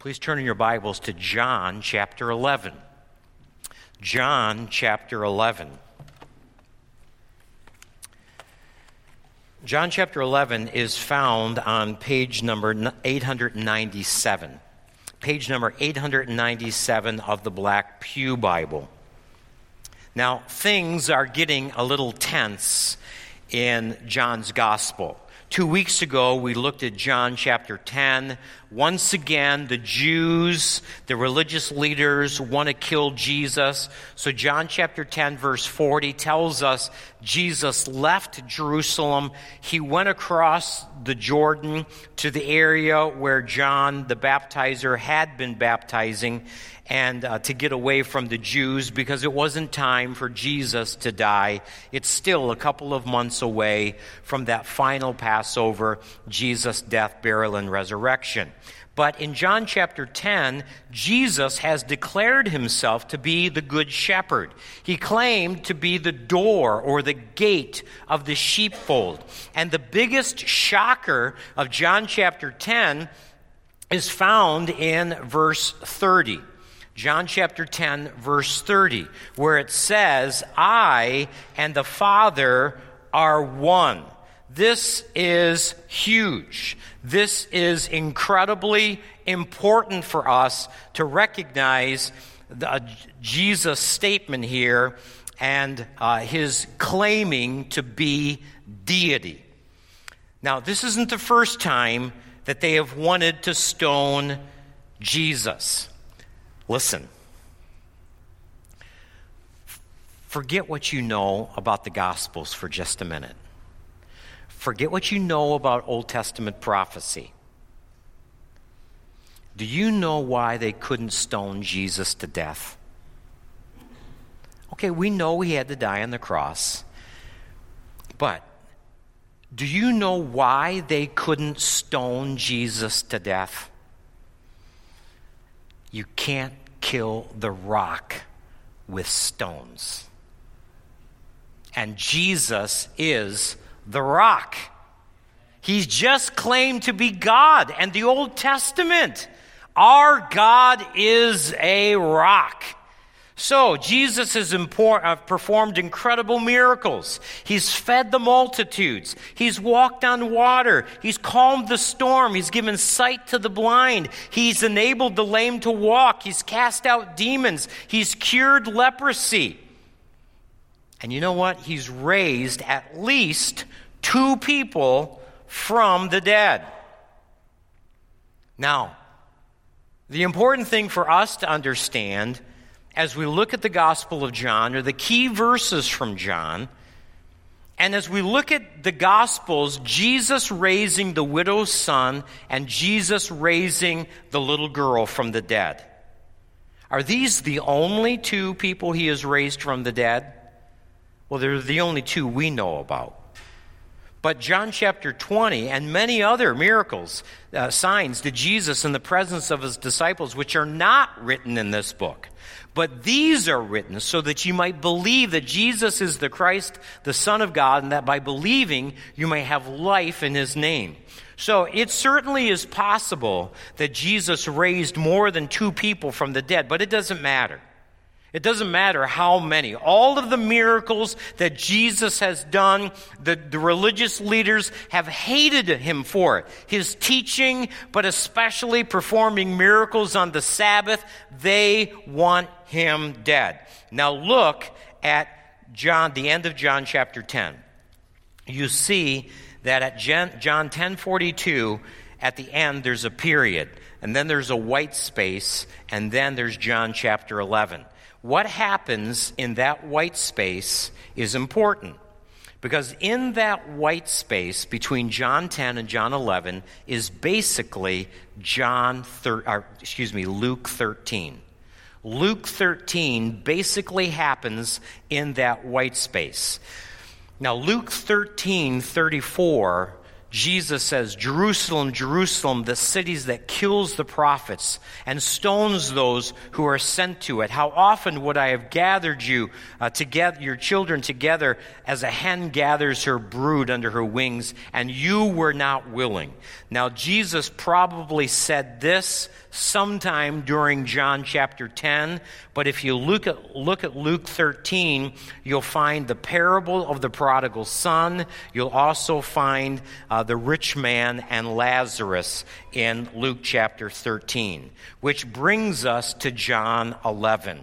Please turn in your Bibles to John chapter 11. John chapter 11. John chapter 11 is found on page number 897. Page number 897 of the Black Pew Bible. Now, things are getting a little tense in John's Gospel. 2 weeks ago, we looked at John chapter 10. Once again, the Jews, the religious leaders, want to kill Jesus. So John chapter 10, verse 40 tells us Jesus left Jerusalem. He went across the Jordan to the area where John the baptizer had been baptizing, and to get away from the Jews, because it wasn't time for Jesus to die. It's still a couple of months away from that final Passover, Jesus' death, burial, and resurrection. But in John chapter 10, Jesus has declared himself to be the good shepherd. He claimed to be the door or the gate of the sheepfold. And the biggest shocker of John chapter 10 is found in verse 30. John chapter 10, verse 30, where it says, "I and the Father are one." This is huge. This is incredibly important for us to recognize Jesus' statement here and his claiming to be deity. Now, this isn't the first time that they have wanted to stone Jesus. Listen, forget what you know about the Gospels for just a minute. Forget what you know about Old Testament prophecy. Do you know why they couldn't stone Jesus to death? Okay, we know he had to die on the cross, but do you know why they couldn't stone Jesus to death? You can't kill the rock with stones. And Jesus is the rock. He's just claimed to be God. And the Old Testament, our God is a rock. So, Jesus has performed incredible miracles. He's fed the multitudes. He's walked on water. He's calmed the storm. He's given sight to the blind. He's enabled the lame to walk. He's cast out demons. He's cured leprosy. And you know what? He's raised at least 2 people from the dead. Now, the important thing for us to understand as we look at the Gospel of John, or the key verses from John, and as we look at the Gospels, Jesus raising the widow's son and Jesus raising the little girl from the dead. Are these the only 2 people he has raised from the dead? Well, they're the only 2 we know about. But John chapter 20 and many other miracles, signs did Jesus in the presence of his disciples, which are not written in this book. But these are written so that you might believe that Jesus is the Christ, the Son of God, and that by believing you may have life in his name. So it certainly is possible that Jesus raised more than 2 people from the dead, but it doesn't matter. It doesn't matter how many. All of the miracles that Jesus has done, the religious leaders have hated him for it. His teaching, but especially performing miracles on the Sabbath, they want him dead. Now look at John, the end of John chapter 10. You see that at John 10:42, at the end there's a period, and then there's a white space, and then there's John chapter 11. What happens in that white space is important, because in that white space between John 10 and John 11 is basically Luke 13. Luke 13 basically happens in that white space. Now, Luke 13:34, Jesus says, "Jerusalem, Jerusalem, the cities that kills the prophets and stones those who are sent to it. How often would I have gathered you together, your children together, as a hen gathers her brood under her wings, and you were not willing." Now, Jesus probably said this sometime during John chapter 10. But if you look at Luke 13, you'll find the parable of the prodigal son. You'll also find the rich man and Lazarus in Luke chapter 13, which brings us to John 11.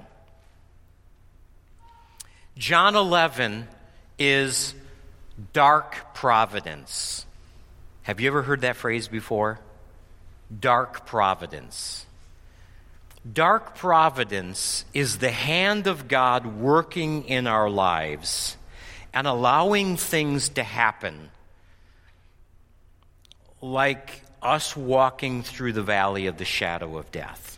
John 11 is dark providence. Have you ever heard that phrase before? Dark providence. Dark providence is the hand of God working in our lives and allowing things to happen, like us walking through the valley of the shadow of death.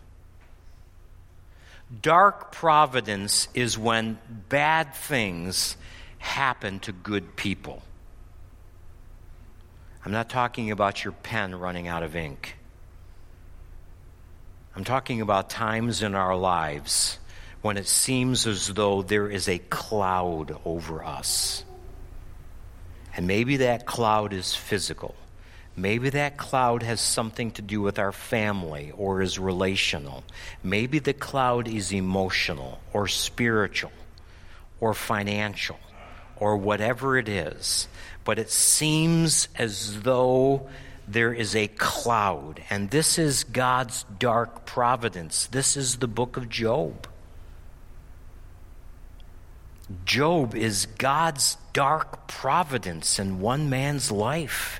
Dark providence is when bad things happen to good people. I'm not talking about your pen running out of ink. I'm talking about times in our lives when it seems as though there is a cloud over us. And maybe that cloud is physical. Maybe that cloud has something to do with our family or is relational. Maybe the cloud is emotional or spiritual or financial or whatever it is. But it seems as though there is a cloud, and this is God's dark providence. This is the book of Job. Job is God's dark providence in one man's life.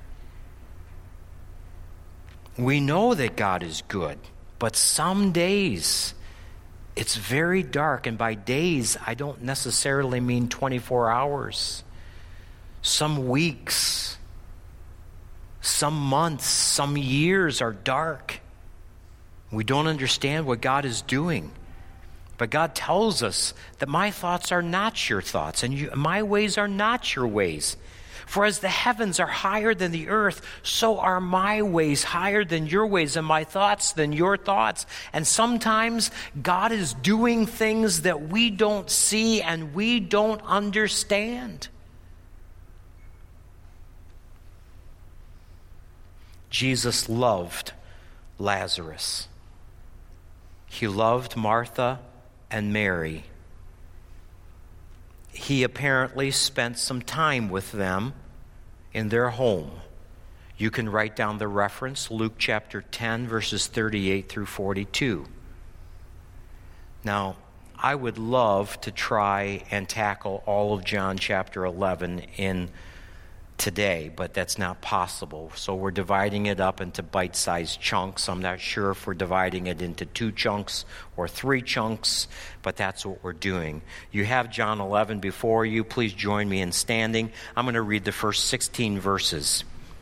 We know that God is good, but some days it's very dark, and by days I don't necessarily mean 24 hours. Some weeks, some months, some years are dark. We don't understand what God is doing. But God tells us that my thoughts are not your thoughts, and my ways are not your ways. For as the heavens are higher than the earth, so are my ways higher than your ways, and my thoughts than your thoughts. And sometimes God is doing things that we don't see and we don't understand. Jesus loved Lazarus. He loved Martha and Mary. He apparently spent some time with them in their home. You can write down the reference, Luke chapter 10, verses 38 through 42. Now, I would love to try and tackle all of John chapter 11 in today, but that's not possible. So we're dividing it up into bite-sized chunks. I'm not sure if we're dividing it into 2 chunks or 3 chunks, but that's what we're doing. You have John 11 before you. Please join me in standing. I'm going to read the first 16 verses.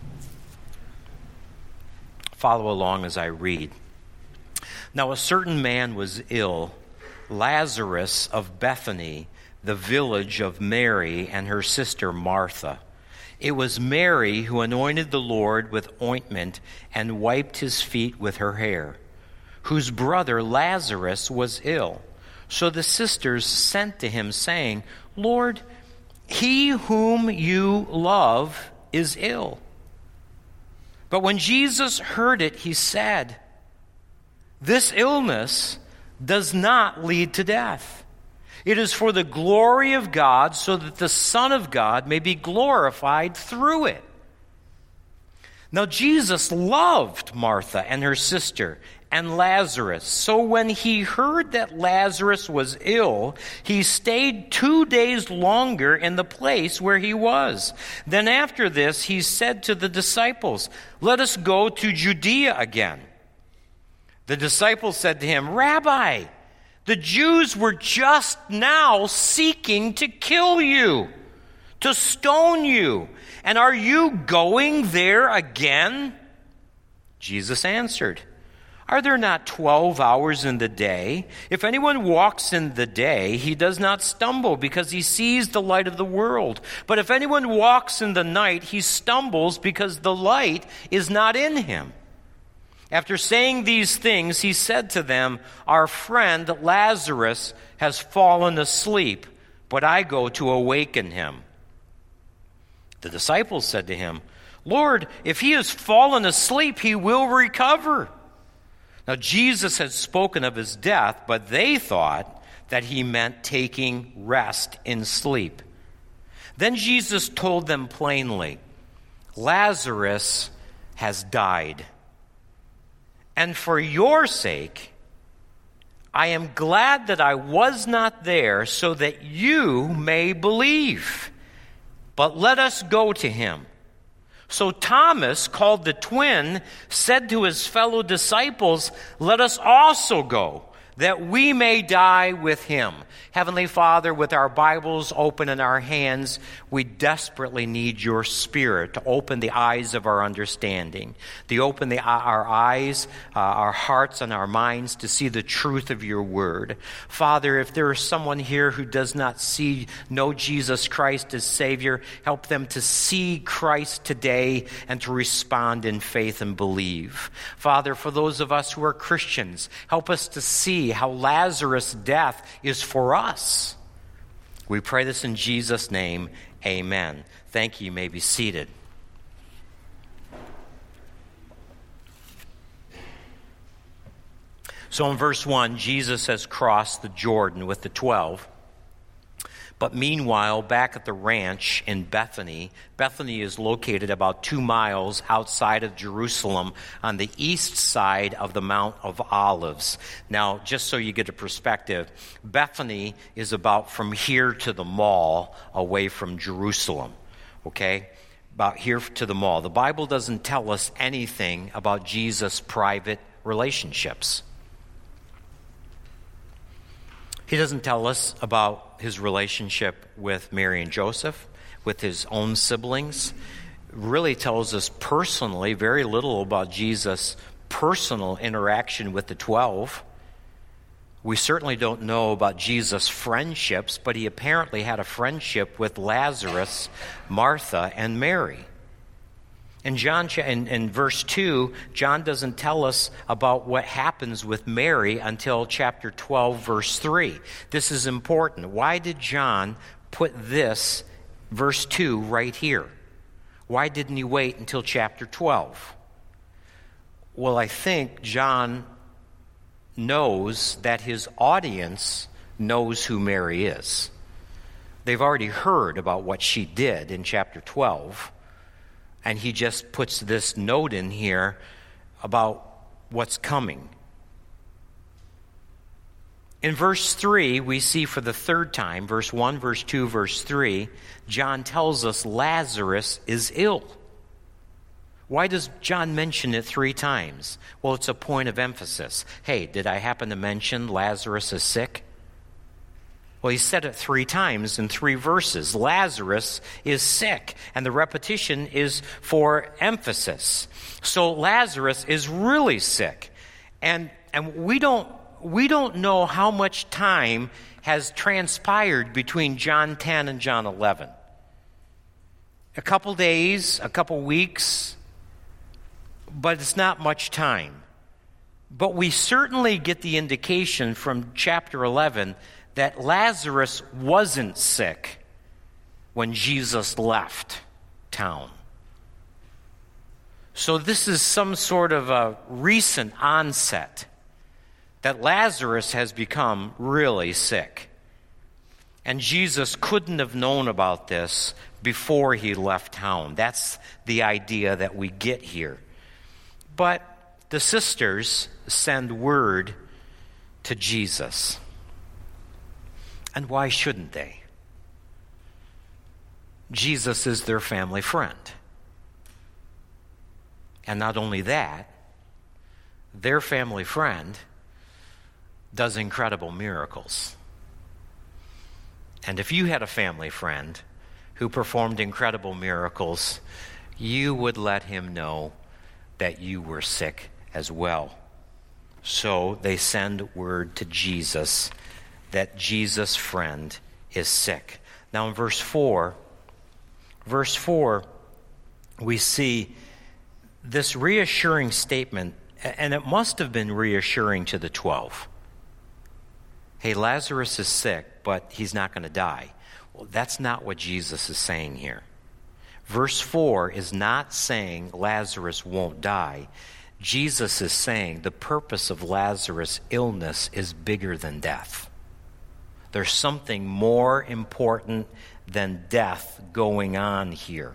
Follow along as I read. Now a certain man was ill, Lazarus of Bethany, the village of Mary and her sister Martha. It was Mary who anointed the Lord with ointment and wiped his feet with her hair, whose brother Lazarus was ill. So the sisters sent to him, saying, Lord, he whom you love is ill. But when Jesus heard it, he said, this illness does not lead to death. It is for the glory of God, so that the Son of God may be glorified through it. Now Jesus loved Martha and her sister and Lazarus. So when he heard that Lazarus was ill, he stayed 2 days longer in the place where he was. Then after this, he said to the disciples, let us go to Judea again. The disciples said to him, Rabbi, the Jews were just now seeking to kill you, to stone you. And are you going there again? Jesus answered, are there not 12 hours in the day? If anyone walks in the day, he does not stumble because he sees the light of the world. But if anyone walks in the night, he stumbles because the light is not in him. After saying these things, he said to them, our friend Lazarus has fallen asleep, but I go to awaken him. The disciples said to him, Lord, if he has fallen asleep, he will recover. Now, Jesus had spoken of his death, but they thought that he meant taking rest in sleep. Then Jesus told them plainly, Lazarus has died. And for your sake, I am glad that I was not there so that you may believe. But let us go to him. So Thomas, called the twin, said to his fellow disciples, let us also go, that we may die with him. Heavenly Father, with our Bibles open in our hands, we desperately need your Spirit to open the eyes of our understanding, to open our eyes, our hearts, and our minds to see the truth of your word. Father, if there is someone here who does not know Jesus Christ as Savior, help them to see Christ today and to respond in faith and believe. Father, for those of us who are Christians, help us to see how Lazarus' death is for us. We pray this in Jesus' name. Amen. Thank you. You may be seated. So in verse 1, Jesus has crossed the Jordan with the 12. But meanwhile, back at the ranch in Bethany, Bethany is located about 2 miles outside of Jerusalem on the east side of the Mount of Olives. Now, just so you get a perspective, Bethany is about from here to the mall away from Jerusalem, okay? About here to the mall. The Bible doesn't tell us anything about Jesus' private relationships. He doesn't tell us about his relationship with Mary and Joseph, with his own siblings. Really tells us personally very little about Jesus' personal interaction with the 12. We certainly don't know about Jesus' friendships, but he apparently had a friendship with Lazarus, Martha, and Mary. In verse 2, John doesn't tell us about what happens with Mary until chapter 12, verse 3. This is important. Why did John put this, verse 2, right here? Why didn't he wait until chapter 12? Well, I think John knows that his audience knows who Mary is. They've already heard about what she did in chapter 12. And he just puts this note in here about what's coming. In verse 3, we see for the third time, verse 1, verse 2, verse 3, John tells us Lazarus is ill. Why does John mention it 3 times? Well, it's a point of emphasis. Hey, did I happen to mention Lazarus is sick? Well, he said it 3 times in 3 verses. Lazarus is sick, and the repetition is for emphasis. So Lazarus is really sick, and we don't know how much time has transpired between John 10 and John 11. A couple days, a couple weeks, but it's not much time. But we certainly get the indication from chapter 11 that Lazarus wasn't sick when Jesus left town. So this is some sort of a recent onset that Lazarus has become really sick. And Jesus couldn't have known about this before he left town. That's the idea that we get here. But the sisters send word to Jesus. And why shouldn't they? Jesus is their family friend. And not only that, their family friend does incredible miracles. And if you had a family friend who performed incredible miracles, you would let him know that you were sick as well. So they send word to Jesus that Jesus' friend is sick. Now in verse 4, we see this reassuring statement, and it must have been reassuring to the 12. Hey, Lazarus is sick, but he's not going to die. Well, that's not what Jesus is saying here. Verse 4 is not saying Lazarus won't die. Jesus is saying the purpose of Lazarus' illness is bigger than death. There's something more important than death going on here.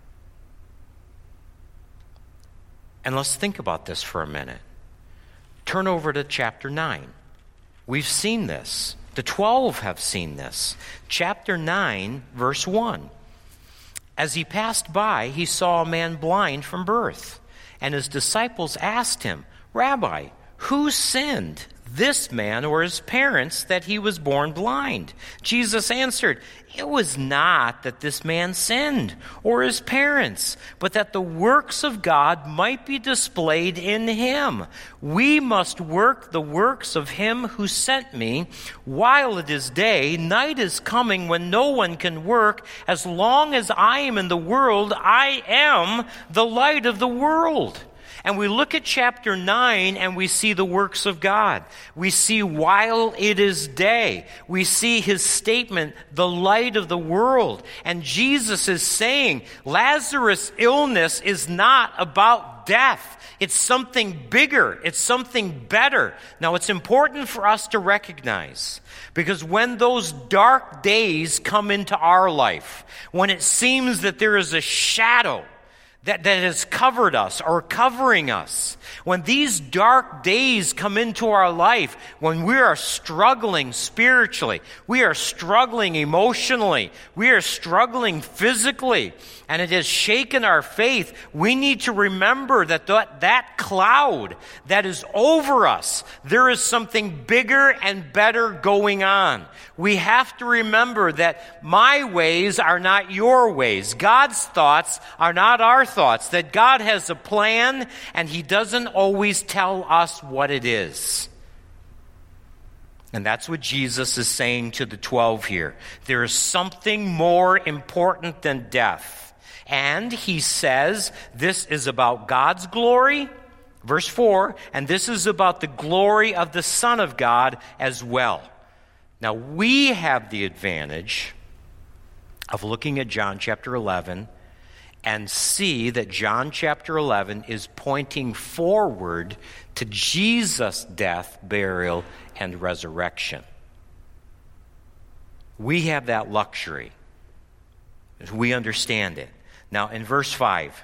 And let's think about this for a minute. Turn over to chapter 9. We've seen this. The 12 have seen this. Chapter 9, verse 1. As he passed by, he saw a man blind from birth. And his disciples asked him, Rabbi, who sinned, this man or his parents, that he was born blind? Jesus answered, it was not that this man sinned or his parents, but that the works of God might be displayed in him. We must work the works of him who sent me. While it is day, night is coming when no one can work. As long as I am in the world, I am the light of the world. And we look at chapter 9 and we see the works of God. We see while it is day. We see his statement, the light of the world. And Jesus is saying Lazarus' illness is not about death. It's something bigger. It's something better. Now, it's important for us to recognize, because when those dark days come into our life, when it seems that there is a shadow that has covered us or covering us, when these dark days come into our life, when we are struggling spiritually, we are struggling emotionally, we are struggling physically, and it has shaken our faith, we need to remember that that cloud that is over us, there is something bigger and better going on. We have to remember that my ways are not your ways. God's thoughts are not our thoughts. That God has a plan and he doesn't always tell us what it is. And that's what Jesus is saying to the 12 here. There is something more important than death. And he says this is about God's glory, verse 4, and this is about the glory of the Son of God as well. Now, we have the advantage of looking at John chapter 11 and see that John chapter 11 is pointing forward to Jesus' death, burial, and resurrection. We have that luxury. We understand it. Now, in verse 5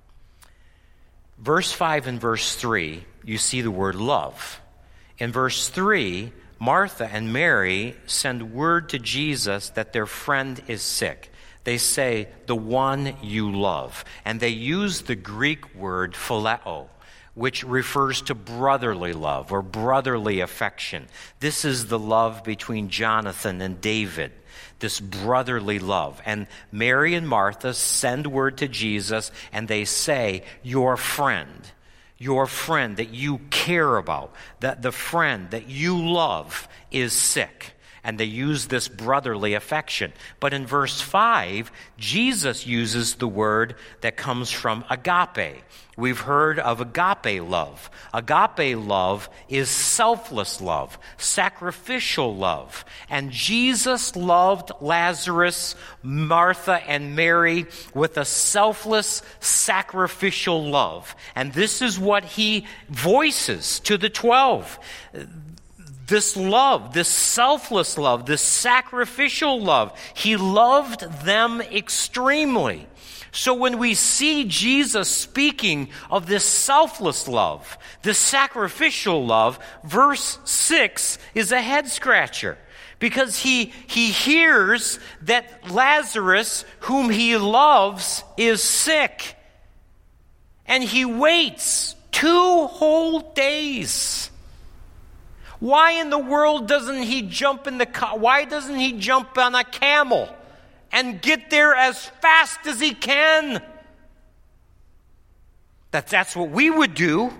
and verse 3, you see the word love. In verse 3, Martha and Mary send word to Jesus that their friend is sick. They say, the one you love. And they use the Greek word phileo, which refers to brotherly love or brotherly affection. This is the love between Jonathan and David, this brotherly love. And Mary and Martha send word to Jesus, and they say, your friend that you care about, that the friend that you love is sick. And they use this brotherly affection. But in verse 5, Jesus uses the word that comes from agape. We've heard of agape love. Agape love is selfless love, sacrificial love. And Jesus loved Lazarus, Martha, and Mary with a selfless, sacrificial love. And this is what he voices to the 12. This love, this selfless love, this sacrificial love, he loved them extremely. So when we see Jesus speaking of this selfless love, this sacrificial love, verse 6 is a head scratcher. Because he hears that Lazarus, whom he loves, is sick. And he waits 2 whole days. Why in the world doesn't he jump in the car? Why doesn't he jump on a camel and get there as fast as he can? That's what we would do.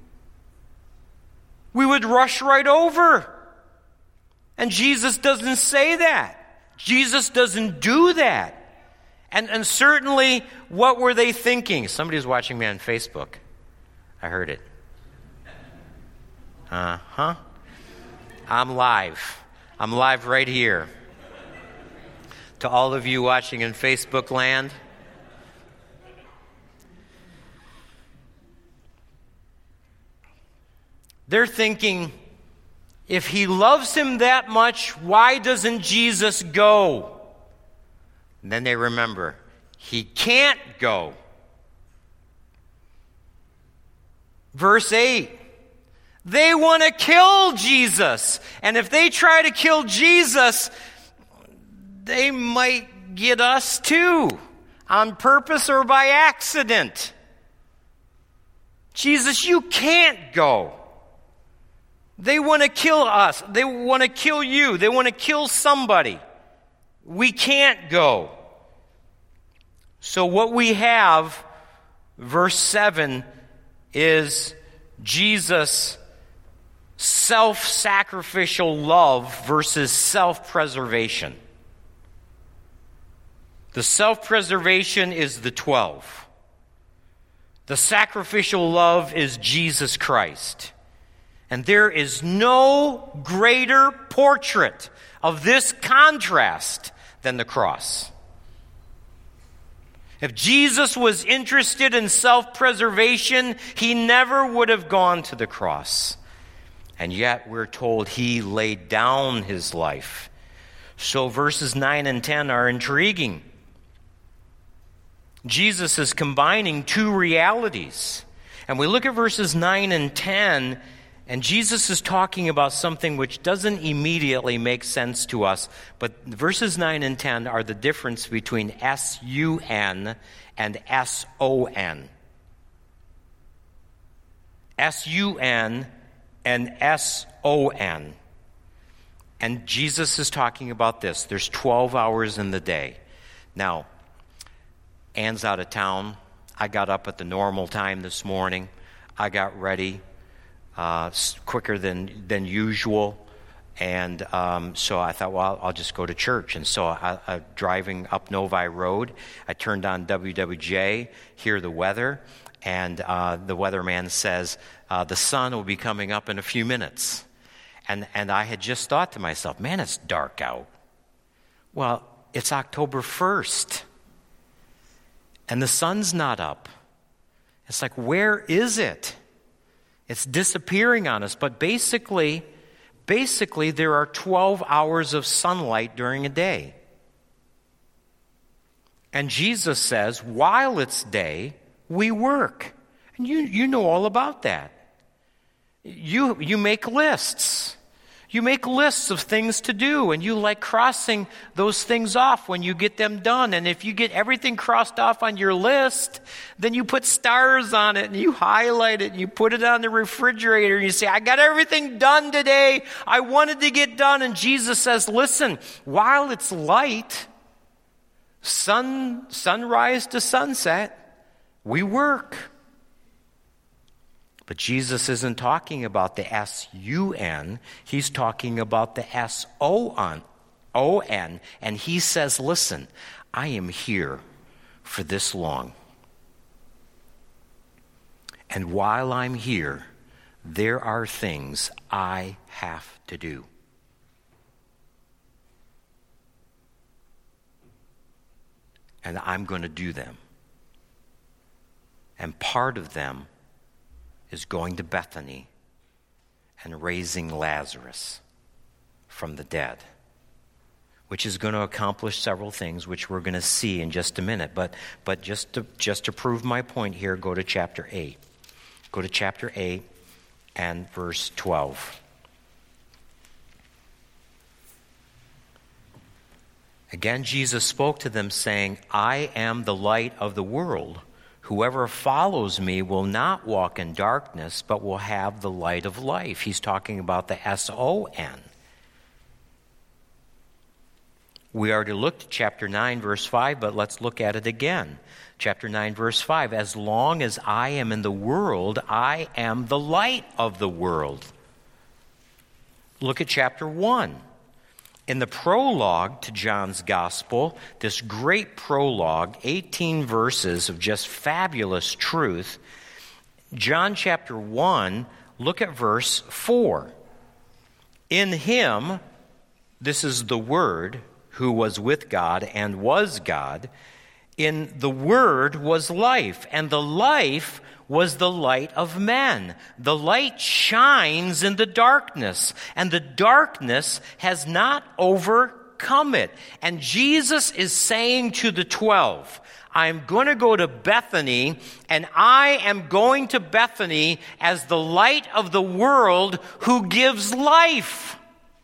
We would rush right over. And Jesus doesn't say that. Jesus doesn't do that. And certainly, what were they thinking? Somebody's watching me on Facebook. I heard it. Uh-huh. I'm live. I'm live right here. To all of you watching in Facebook land, they're thinking, if he loves him that much, why doesn't Jesus go? And then they remember, he can't go. Verse 8, they want to kill Jesus. And if they try to kill Jesus, they might get us too, on purpose or by accident. Jesus, you can't go. They want to kill us. They want to kill you. They want to kill somebody. We can't go. So what we have, verse 7, is Jesus' self-sacrificial love versus self-preservation. The self-preservation is the 12. The sacrificial love is Jesus Christ. And there is no greater portrait of this contrast than the cross. If Jesus was interested in self-preservation, he never would have gone to the cross. And yet we're told he laid down his life. So verses 9 and 10 are intriguing. Jesus is combining two realities. And we look at verses 9 and 10, and Jesus is talking about something which doesn't immediately make sense to us. But verses 9 and 10 are the difference between S-U-N and S-O-N. S-U-N and S-O-N. And Jesus is talking about this. There's 12 hours in the day. Now, Ann's out of town. I got up at the normal time this morning. I got ready quicker than usual. And so I thought, well, I'll just go to church. And so I driving up Novi Road, I turned on WWJ, hear the weather, and the weatherman says, the sun will be coming up in a few minutes. And I had just thought to myself, man, it's dark out. Well, it's October 1st. And the sun's not up. It's like, where is it? It's disappearing on us. But basically, there are 12 hours of sunlight during a day. And Jesus says, while it's day, we work. And you know all about that. You make lists. You make lists of things to do, and you like crossing those things off when you get them done. And if you get everything crossed off on your list, then you put stars on it, and you highlight it, and you put it on the refrigerator, and you say, I got everything done today. I wanted to get done. And Jesus says, listen, while it's light, sunrise to sunset, we work. But Jesus isn't talking about the S-U-N. He's talking about the S-O-N. And he says, listen, I am here for this long. And while I'm here, there are things I have to do. And I'm going to do them. And part of them is going to Bethany and raising Lazarus from the dead, which is going to accomplish several things, which we're going to see in just a minute. But just to prove my point here, go to chapter 8. Go to chapter 8 and verse 12. Again, Jesus spoke to them, saying, I am the light of the world. Whoever follows me will not walk in darkness, but will have the light of life. He's talking about the S-O-N. We are to look to chapter 9, verse 5, but let's look at it again. Chapter 9, verse 5, as long as I am in the world, I am the light of the world. Look at chapter 1. In the prologue to John's Gospel, this great prologue, 18 verses of just fabulous truth, John chapter 1, look at verse 4. In him, this is the Word, who was with God and was God. In the Word was life, and the life was the light of men. The light shines in the darkness, and the darkness has not overcome it. And Jesus is saying to the 12, I'm going to go to Bethany, and I am going to Bethany as the light of the world who gives life.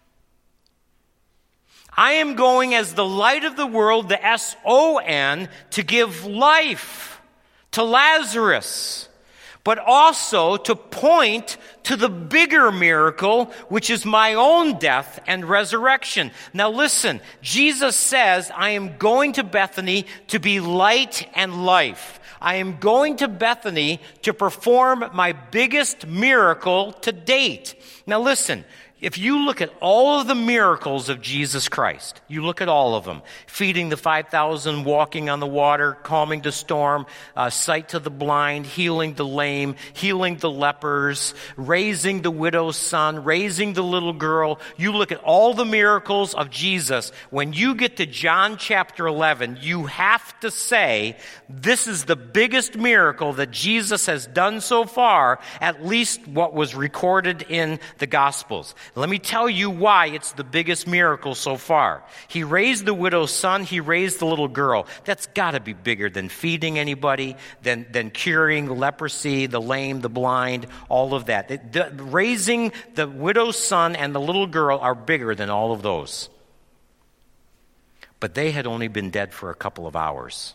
I am going as the light of the world, the S-O-N, to give life to Lazarus, but also to point to the bigger miracle, which is my own death and resurrection. Now listen, Jesus says, I am going to Bethany to be light and life. I am going to Bethany to perform my biggest miracle to date. Now listen, if you look at all of the miracles of Jesus Christ, you look at all of them, feeding the 5,000, walking on the water, calming the storm, sight to the blind, healing the lame, healing the lepers, raising the widow's son, raising the little girl. You look at all the miracles of Jesus. When you get to John chapter 11, you have to say, this is the biggest miracle that Jesus has done so far, at least what was recorded in the Gospels. Let me tell you why it's the biggest miracle so far. He raised the widow's son. He raised the little girl. That's got to be bigger than feeding anybody, than curing leprosy, the lame, the blind, all of that. Raising the widow's son and the little girl are bigger than all of those. But they had only been dead for a couple of hours.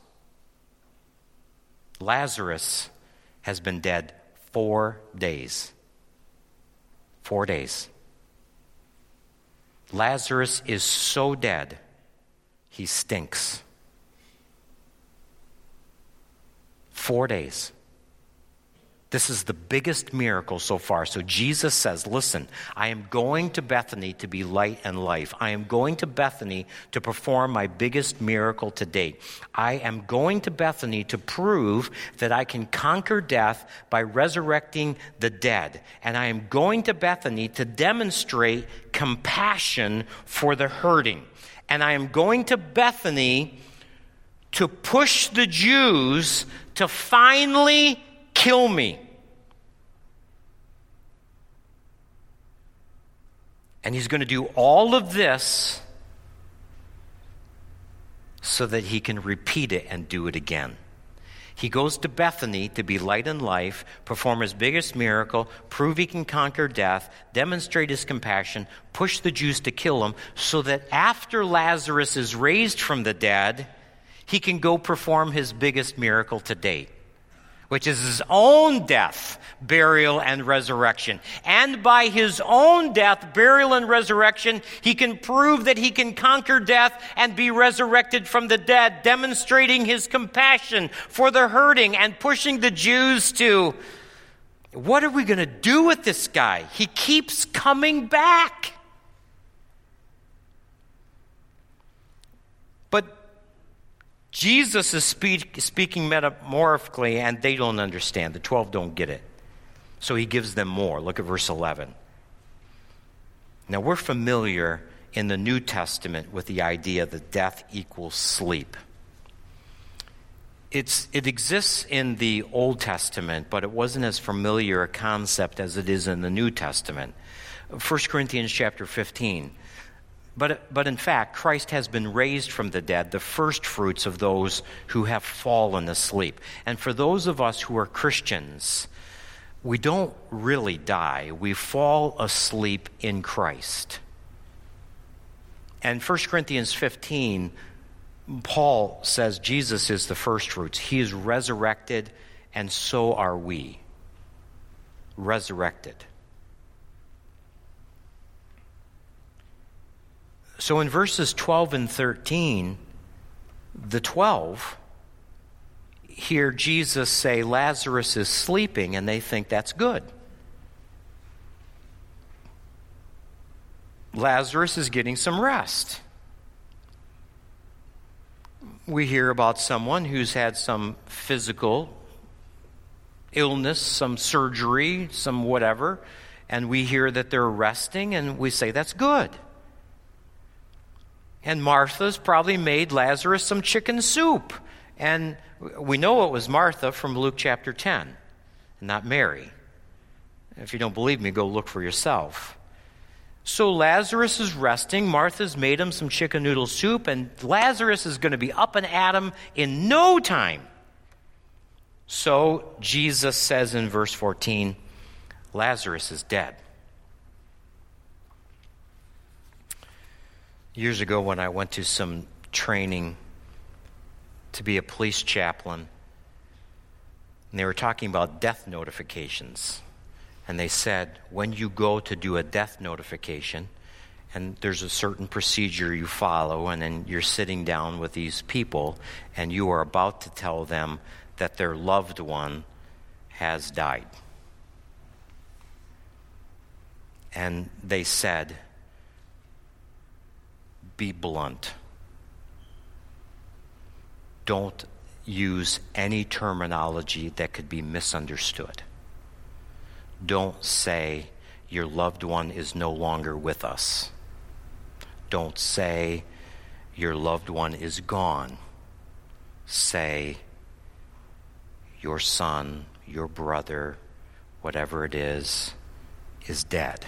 Lazarus has been dead 4 days. 4 days. Lazarus is so dead, he stinks. 4 days. This is the biggest miracle so far. So Jesus says, listen, I am going to Bethany to be light and life. I am going to Bethany to perform my biggest miracle to date. I am going to Bethany to prove that I can conquer death by resurrecting the dead. And I am going to Bethany to demonstrate compassion for the hurting. And I am going to Bethany to push the Jews to finally kill me. And he's going to do all of this so that he can repeat it and do it again. He goes to Bethany to be light and life, perform his biggest miracle, prove he can conquer death, demonstrate his compassion, push the Jews to kill him, so that after Lazarus is raised from the dead, he can go perform his biggest miracle to date, which is his own death, burial, and resurrection. And by his own death, burial, and resurrection, he can prove that he can conquer death and be resurrected from the dead, demonstrating his compassion for the hurting and pushing the Jews to, what are we going to do with this guy? He keeps coming back. But Jesus is speaking metaphorically, and they don't understand. The 12 don't get it. So he gives them more. Look at verse 11. Now, we're familiar in the New Testament with the idea that death equals sleep. It exists in the Old Testament, but it wasn't as familiar a concept as it is in the New Testament. 1 Corinthians chapter 15. But in fact, Christ has been raised from the dead, the first fruits of those who have fallen asleep. And for those of us who are Christians, we don't really die. We fall asleep in Christ. And 1 Corinthians 15, Paul says Jesus is the first fruits. He is resurrected, and so are we. Resurrected. So in verses 12 and 13, the 12 hear Jesus say Lazarus is sleeping, and they think that's good. Lazarus is getting some rest. We hear about someone who's had some physical illness, some surgery, some whatever, and we hear that they're resting, and we say that's good. And Martha's probably made Lazarus some chicken soup. And we know it was Martha from Luke chapter 10, not Mary. If you don't believe me, go look for yourself. So Lazarus is resting. Martha's made him some chicken noodle soup, and Lazarus is going to be up and at him in no time. So Jesus says in verse 14, Lazarus is dead. Years ago when I went to some training to be a police chaplain, and they were talking about death notifications. And they said, when you go to do a death notification, and there's a certain procedure you follow, and then you're sitting down with these people, and you are about to tell them that their loved one has died. And they said, be blunt. Don't use any terminology that could be misunderstood. Don't say your loved one is no longer with us. Don't say your loved one is gone. Say your son, your brother, whatever it is dead.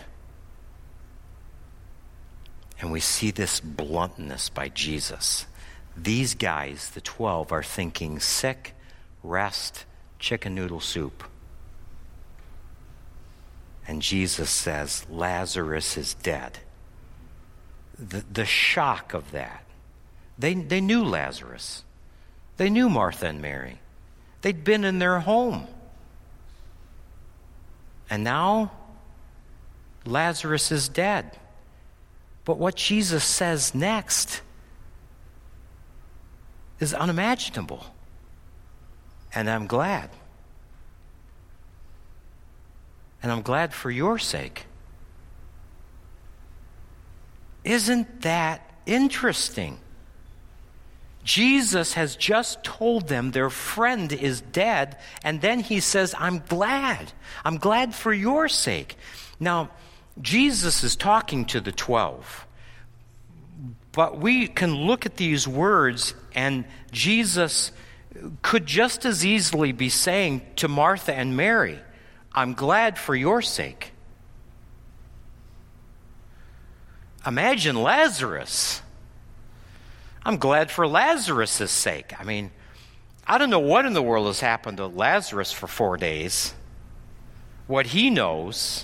And we see this bluntness by Jesus. These guys, the 12, are thinking sick, rest, chicken noodle soup. And Jesus says, Lazarus is dead. The shock of that. They knew Lazarus. They knew Martha and Mary. They'd been in their home. And now, Lazarus is dead. But what Jesus says next is unimaginable. And I'm glad. And I'm glad for your sake. Isn't that interesting? Jesus has just told them their friend is dead, and then he says, I'm glad. I'm glad for your sake. Now, Jesus is talking to the 12, but we can look at these words, and Jesus could just as easily be saying to Martha and Mary, I'm glad for your sake. Imagine Lazarus. I'm glad for Lazarus' sake. I mean, I don't know what in the world has happened to Lazarus for 4 days. What he knows.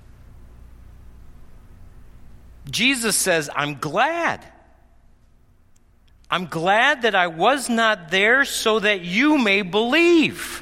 Jesus says, I'm glad. I'm glad that I was not there so that you may believe.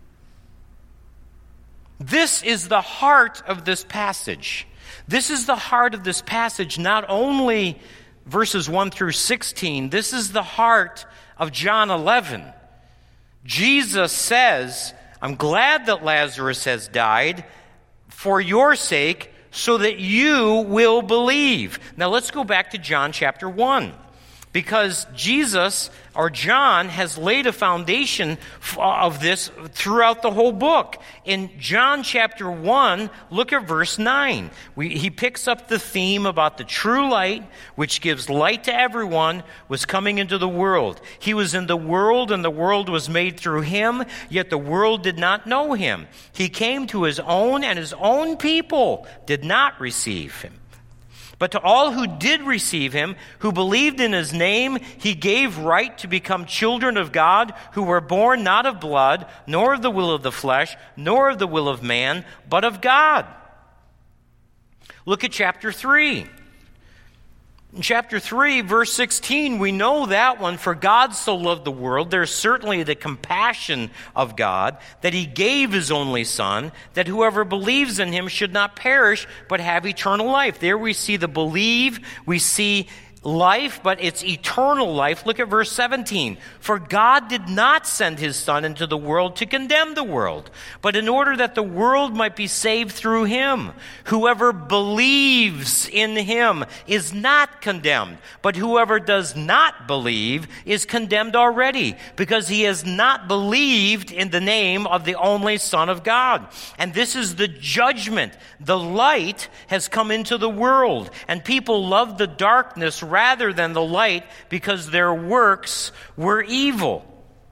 This is the heart of this passage. This is the heart of this passage, not only verses 1 through 16. This is the heart of John 11. Jesus says, I'm glad that Lazarus has died for your sake so that you will believe. Now let's go back to John chapter 1. Because Jesus, or John, has laid a foundation of this throughout the whole book. In John chapter 1, look at verse 9. He picks up the theme about the true light, which gives light to everyone, was coming into the world. He was in the world, and the world was made through him, yet the world did not know him. He came to his own, and his own people did not receive him. But to all who did receive him, who believed in his name, he gave right to become children of God, who were born not of blood, nor of the will of the flesh, nor of the will of man, but of God. Look at chapter 3. In chapter 3, verse 16, we know that one. For God so loved the world, there's certainly the compassion of God, that he gave his only Son, that whoever believes in him should not perish, but have eternal life. There we see the believe, we see life, but it's eternal life. Look at verse 17. For God did not send his Son into the world to condemn the world, but in order that the world might be saved through him. Whoever believes in him is not condemned, but whoever does not believe is condemned already, because he has not believed in the name of the only Son of God. And this is the judgment. The light has come into the world, and people love the darkness rather than the light, because their works were evil.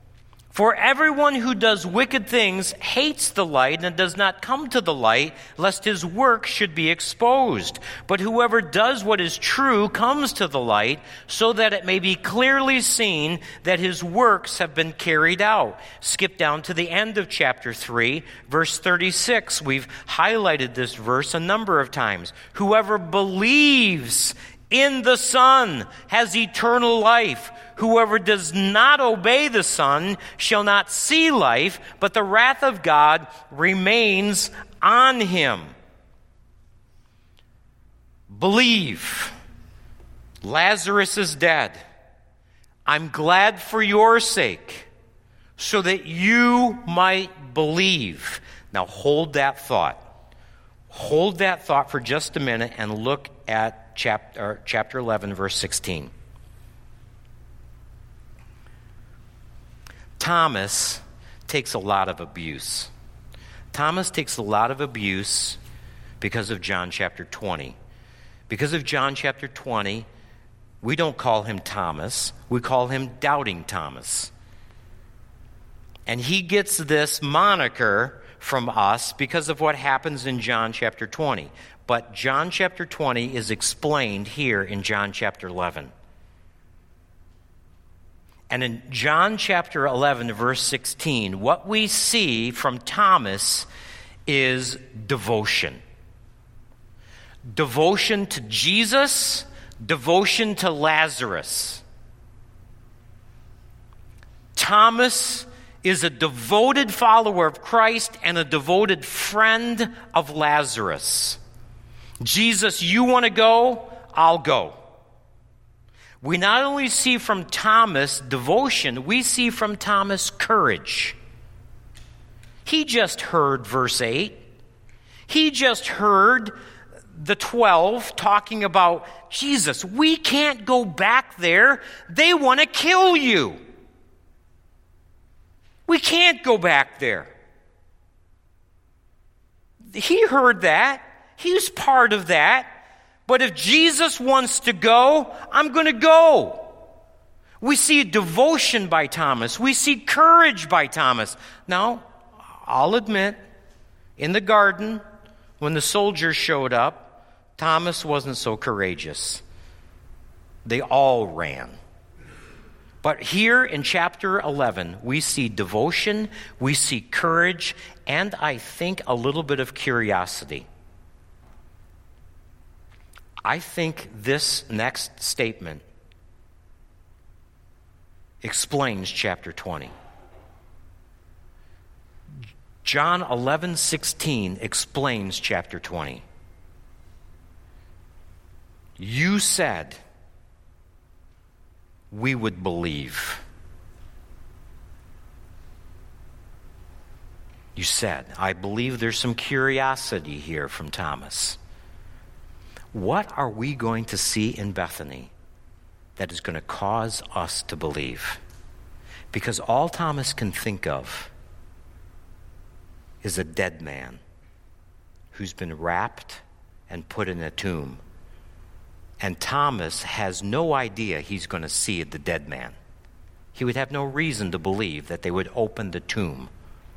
For everyone who does wicked things hates the light and does not come to the light, lest his work should be exposed. But whoever does what is true comes to the light, so that it may be clearly seen that his works have been carried out. Skip down to the end of chapter 3, verse 36. We've highlighted this verse a number of times. Whoever believes in the Son has eternal life. Whoever does not obey the Son shall not see life, but the wrath of God remains on him. Believe. Lazarus is dead. I'm glad for your sake, so that you might believe. Now hold that thought. Hold that thought for just a minute and look at chapter 11, verse 16. Thomas takes a lot of abuse. Thomas takes a lot of abuse because of John chapter 20. Because of John chapter 20, we don't call him Thomas. We call him Doubting Thomas. And he gets this moniker from us because of what happens in John chapter 20. But John chapter 20 is explained here in John chapter 11. And in John chapter 11, verse 16, what we see from Thomas is devotion. Devotion to Jesus, devotion to Lazarus. Thomas is a devoted follower of Christ and a devoted friend of Lazarus. Jesus, you want to go? I'll go. We not only see from Thomas devotion, we see from Thomas courage. He just heard verse 8. He just heard the 12 talking about, Jesus, we can't go back there. They want to kill you. We can't go back there. He heard that. He was part of that. But if Jesus wants to go, I'm going to go. We see devotion by Thomas. We see courage by Thomas. Now, I'll admit, in the garden, when the soldiers showed up, Thomas wasn't so courageous. They all ran. But here in chapter 11, we see devotion, we see courage, and I think a little bit of curiosity. I think this next statement explains chapter 20. John 11:16 explains chapter 20. You said we would believe. You said, I believe there's some curiosity here from Thomas. What are we going to see in Bethany that is going to cause us to believe? Because all Thomas can think of is a dead man who's been wrapped and put in a tomb. And Thomas has no idea he's going to see the dead man. He would have no reason to believe that they would open the tomb.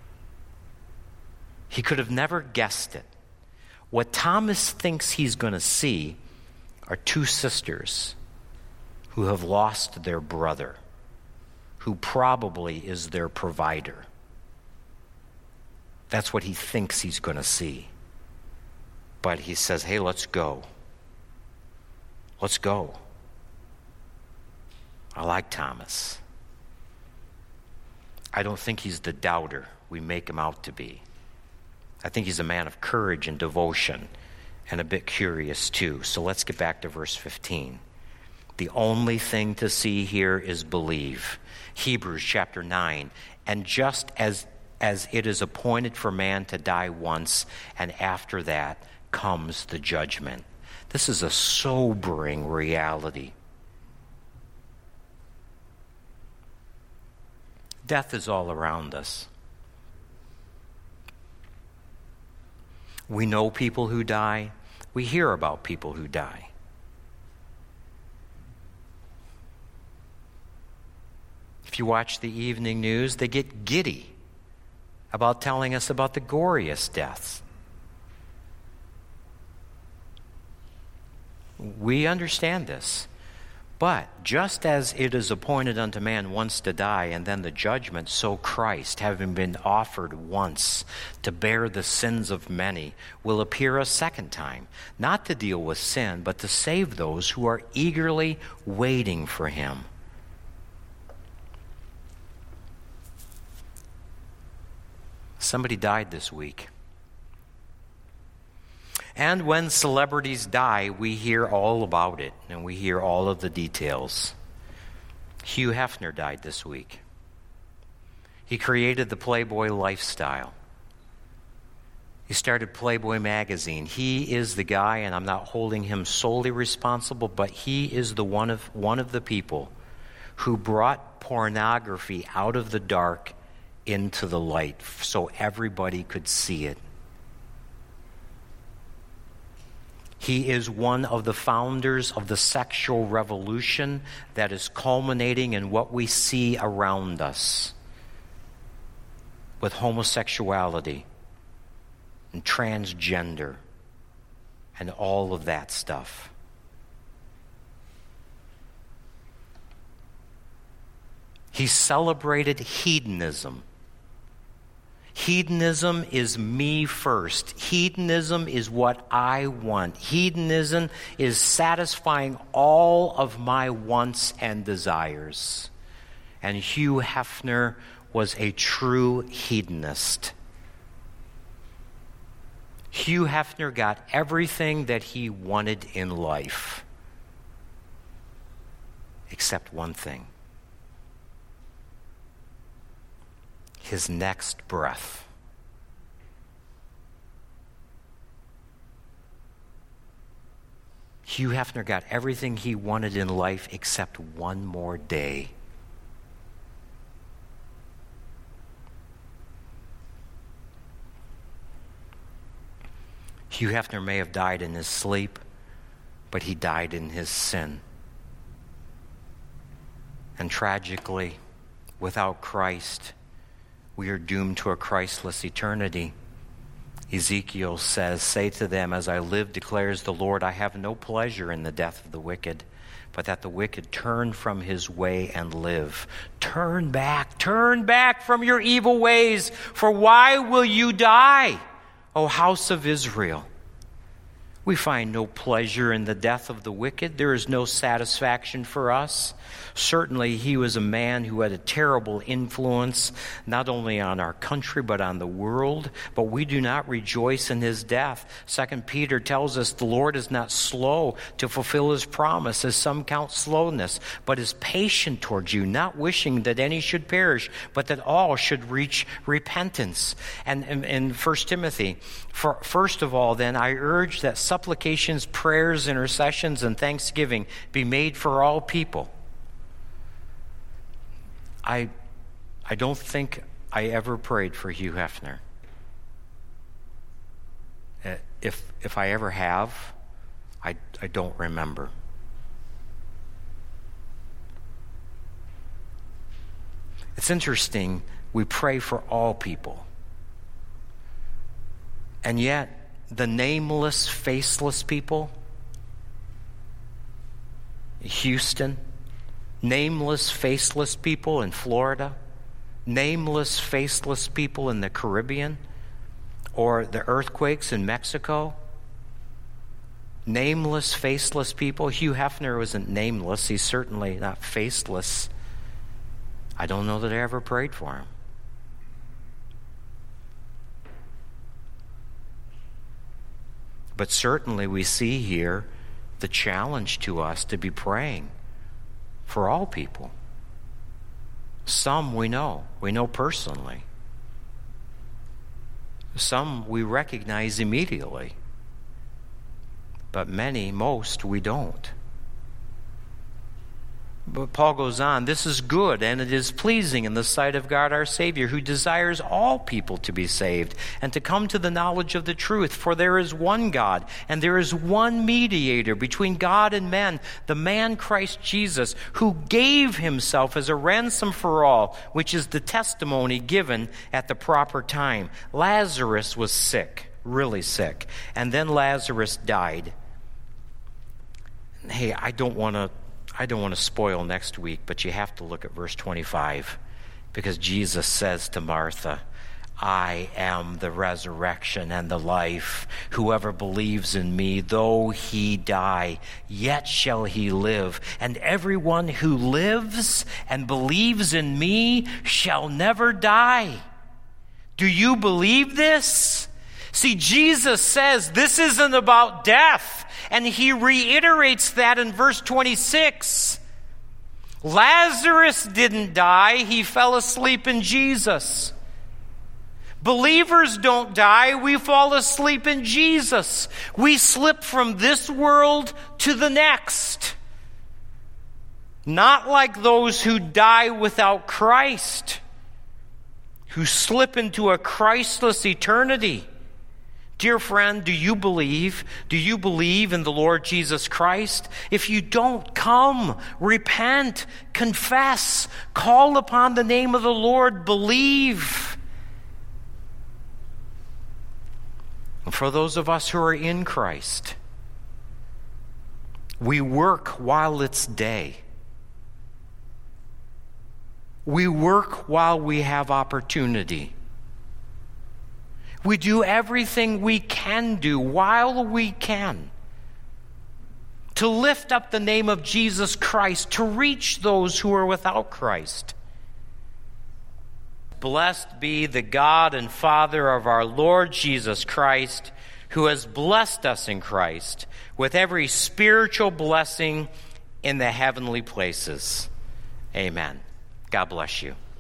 He could have never guessed it. What Thomas thinks he's going to see are two sisters who have lost their brother, who probably is their provider. That's what he thinks he's going to see. But he says, hey, let's go. Let's go. I like Thomas. I don't think he's the doubter we make him out to be. I think he's a man of courage and devotion and a bit curious too. So let's get back to verse 15. The only thing to see here is believe. Hebrews chapter 9. And just as it is appointed for man to die once, and after that comes the judgment. This is a sobering reality. Death is all around us. We know people who die. We hear about people who die. If you watch the evening news, they get giddy about telling us about the goriest deaths. We understand this. But just as it is appointed unto man once to die and then the judgment, so Christ, having been offered once to bear the sins of many, will appear a second time, not to deal with sin, but to save those who are eagerly waiting for him. Somebody died this week. And when celebrities die, we hear all about it, and we hear all of the details. Hugh Hefner died this week. He created the Playboy lifestyle. He started Playboy magazine. He is the guy, and I'm not holding him solely responsible, but he is the one of the people who brought pornography out of the dark into the light so everybody could see it. He is one of the founders of the sexual revolution that is culminating in what we see around us with homosexuality and transgender and all of that stuff. He celebrated hedonism. Hedonism is me first. Hedonism is what I want. Hedonism is satisfying all of my wants and desires. And Hugh Hefner was a true hedonist. Hugh Hefner got everything that he wanted in life, except one thing. His next breath. Hugh Hefner got everything he wanted in life except one more day. Hugh Hefner may have died in his sleep, but he died in his sin. And tragically, without Christ, we are doomed to a Christless eternity. Ezekiel says, "Say to them, as I live, declares the Lord, I have no pleasure in the death of the wicked, but that the wicked turn from his way and live." Turn back from your evil ways, for why will you die, O house of Israel? We find no pleasure in the death of the wicked. There is no satisfaction for us. Certainly, he was a man who had a terrible influence, not only on our country, but on the world. But we do not rejoice in his death. 2 Peter tells us the Lord is not slow to fulfill his promise, as some count slowness, but is patient towards you, not wishing that any should perish, but that all should reach repentance. And in 1 Timothy, first of all, then, I urge that supplications, prayers, intercessions, and thanksgiving be made for all people. I don't think I ever prayed for Hugh Hefner. If I ever have, I don't remember. It's interesting, we pray for all people. And yet, the nameless, faceless people, Houston, nameless, faceless people in Florida, nameless, faceless people in the Caribbean, or the earthquakes in Mexico, nameless, faceless people. Hugh Hefner wasn't nameless. He's certainly not faceless. I don't know that I ever prayed for him. But certainly we see here the challenge to us to be praying for all people. Some we know personally. Some we recognize immediately. But most we don't. But Paul goes on, this is good and it is pleasing in the sight of God our Savior, who desires all people to be saved and to come to the knowledge of the truth. For there is one God and there is one mediator between God and men, the man Christ Jesus, who gave himself as a ransom for all, which is the testimony given at the proper time. Lazarus was sick, really sick, and then Lazarus died. Hey, I don't want to spoil next week, but you have to look at verse 25, because Jesus says to Martha, I am the resurrection and the life. Whoever believes in me, though he die, yet shall he live. And everyone who lives and believes in me shall never die. Do you believe this? See, Jesus says this isn't about death. And he reiterates that in verse 26. Lazarus didn't die. He fell asleep in Jesus. Believers don't die. We fall asleep in Jesus. We slip from this world to the next. Not like those who die without Christ, who slip into a Christless eternity. Dear friend, do you believe? Do you believe in the Lord Jesus Christ? If you don't, come, repent, confess, call upon the name of the Lord, believe. And for those of us who are in Christ, we work while it's day. We work while we have opportunity. We do everything we can do while we can to lift up the name of Jesus Christ, to reach those who are without Christ. Blessed be the God and Father of our Lord Jesus Christ, who has blessed us in Christ with every spiritual blessing in the heavenly places. Amen. God bless you.